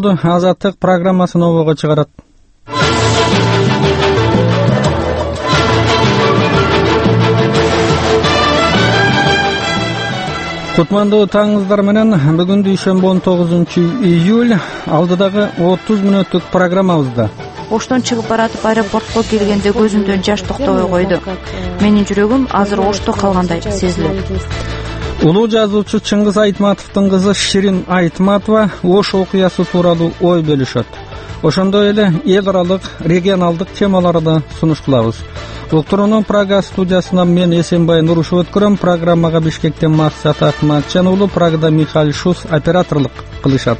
болду. Азаттык программасын обого чыгарат. Кутмандуу таңыңыздар менен бүгүн дүйшөмбү 19-июль алдыдагы 30 мүнөттүк программабызда Оштон чыгып баратып аэропортко келгенде көзүмдөн жаш токтобой койду. Менин жүрөгүм азыр Ошто калгандай сезилет. Улуу жазуучу Чыңгыз Айтматовдун кызы Ширин Айтматова Ош окуясы тууралуу ой бөлүшөт. Ошондой эле эл аралык, регионалдык темаларды сунуш кылабыз. Уктуруунун Прага студиясынан мен Эсенбай Нурушев өткөрөм. Программага Бишкектен Максат Акматжан уулу, Прагада Михаил Шус операторлук кылышат.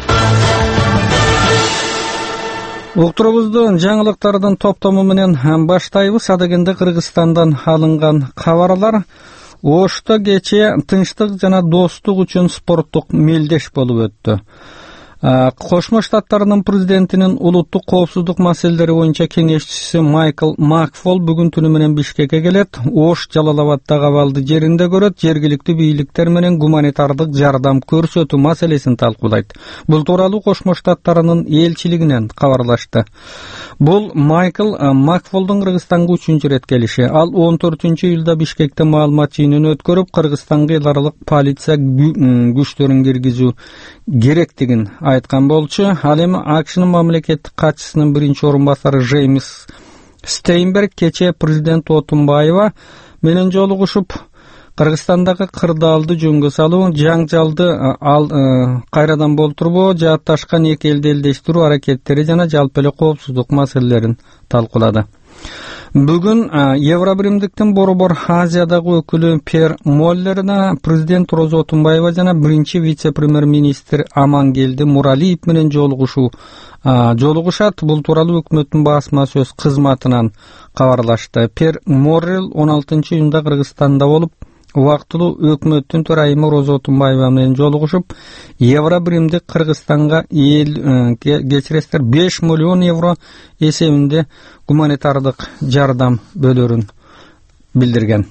Уктуруубузду жаңылыктардын топтому менен баштайбыз. Адегенде Кыргызстандан алынган кабарлар. Ошто кечээ тынчтык жана достук үчүн спорттук мелдеш болуп өттү. Кошмо Штаттарынын президентинин улуттук коопсуздук маселелери боюнча кеңешчиси Майкл Макфол бүгүн түнү менен Бишкекке келет. Ош Жалалабаддагы абалды жеринде көрөт, жергиликтүү бийликтер менен гуманитардык жардам көрсөтүү маселесин талкуулайт. Бул тууралуу Кошмо Штаттарынын элчилигинен кабарлашты. Бул Майкл Макфолдун Кыргызстанга 3-чү рет келиши. Ал 14-июлда Бишкекте маалымат жыйынын өткөрүп, Кыргызстанга эл аралык полиция күчтөрүн киргизүү керектигин айткан болчу. Ал эми АКШнын мамлекеттик катчысынын биринчи орун басары Джеймс Стейнберг кечээ президент Отунбаева менен жолугушуп, Кыргызстандагы кырдаалды жөнгө салуу, жаңжалды кайрадан болтурбоо, жаатташкан эки элди элдештирүү аракеттери жана жалпы эле коопсуздук маселелерин талкуулады. Бүгүн Евробиримдиктин Борбор Азиядагы өкүлү Пер Моллерна президент Роза Отунбаева жана биринчи вице-премьер-министр Амангелди Муралиев менен жолугушат. Бул тууралуу өкмөттүн басма сөз кызматынан кабарлашты. Пер Моллер 16-июнда Кыргызстанда болуп, убактылуу өкмөттүн төрайымы Роза Отунбаева менен жолугушуп, Евробиримдик Кыргызстанга кечиресиздер 5 миллион евро эсебинде гуманитардык жардам бөлөрүн билдирген.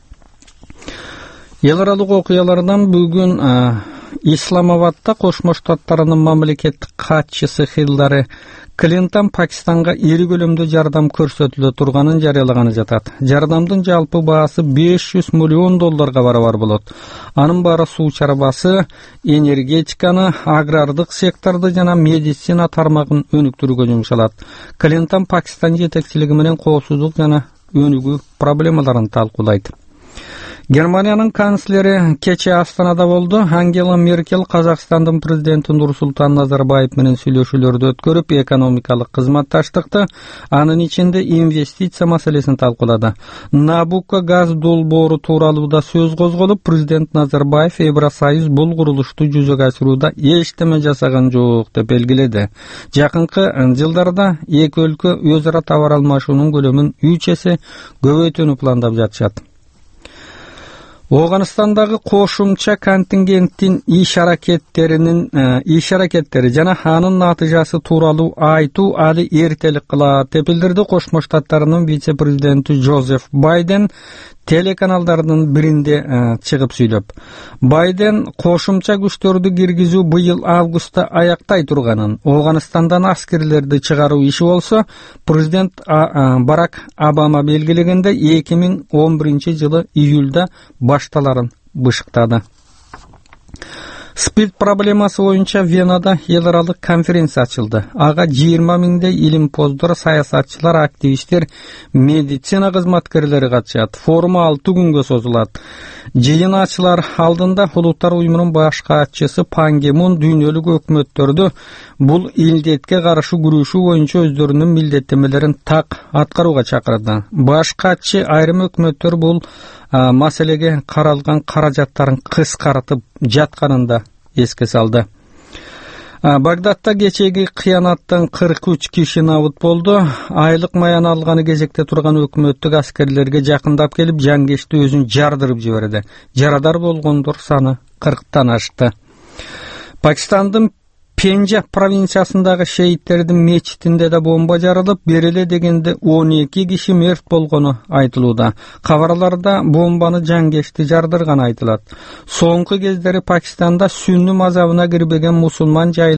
Эл аралык окуялардан бүгүн Исламабадда Кошмо Штаттарынын мамлекеттик катчысы Хиллари Клинтон Пакистанга ири көлөмдө жардам көрсөтүлө турганын жарыялаганы жатат. Жардамдын жалпы баасы $500 миллион барабар болот. Анын баары суу чарбасы, энергетиканы, агрардык секторду жана медицина тармагын өнүктүрүүгө жумшалат. Клинтон Пакистан жетекчилиги менен коопсуздук жана өнүгүү проблемаларын талкуулайт. Германиянын канцлери кечээ Астанада болду. Ангела Меркель Казакстандын президенти Нурсултан Назарбаев менен сүйлөшүүлөрдү өткөрүп, экономикалык кызматташтыкты, анын ичинде инвестиция маселесин талкуулады. Набуко газ долбоору тууралуу да сөз козголуп, президент Назарбаев Евросоюз бул курулушту жүзөгө асырууда эчтеме жасаган жок деп белгиледи. Жакынкы жылдарда эки өлкө өз ара товар алмашуунун көлөмүн 3 эсе көбөйтүүнү пландап жатышат. Оганстандагы кошумча контингенттин иш аракеттери жана анын натыйжасы тууралуу айтуу али эртелик кылат деп билдирди Кошмо Штаттарынын вице-президенти Джозеф Байден телеканалдардын биринде чыгып сүйлөп. Байден кошумча күчтөрдү киргизүү быйыл августта аяктай турганын, Оганстандан аскерлерди чыгаруу иши болсо, президент Барак Обама белгилегенде 2011-жылы июлда башталарын бышыктады. СПИД проблемасы боюнча Венада эл аралык конференция ачылды. Ага 20 миңдей илимпоздор, саясатчылар, активисттер, медицина кызматкерлери катышат. Форум 6 күнгө созулат. Жыйын ачылар алдында Улуттар уюмунун баш катчысы Пан Ги Мун дүйнөлүк өкмөттөрдү бул илдетке каршы күрөшүү боюнча өздөрүнүн милдеттемелерин так аткарууга чакырды. Баш катчы айрым өкмөттөр бул маселеге каралган каражаттарын кыскартып жатканын да эске салды. Багдадта кечеги кыянаттан 43 киши набыт болду. Айлык маян алганы кезекте турган өкмөттүк аскерлерге жакындап келип, жангечти өзүн жардырып жиберди. Жарадар болгондор саны 40-тан ашты. Пакистандын Пенджаб провинциясындагы шейттердин мечитинде да бомба жарылып, береле дегенде 12 киши мерт болгону айтылууда. Кабарларда бомбаны жангечти жардырганы айтылат. Соңку кездери Пакистанда сүннү мазабына кирбеген мусулман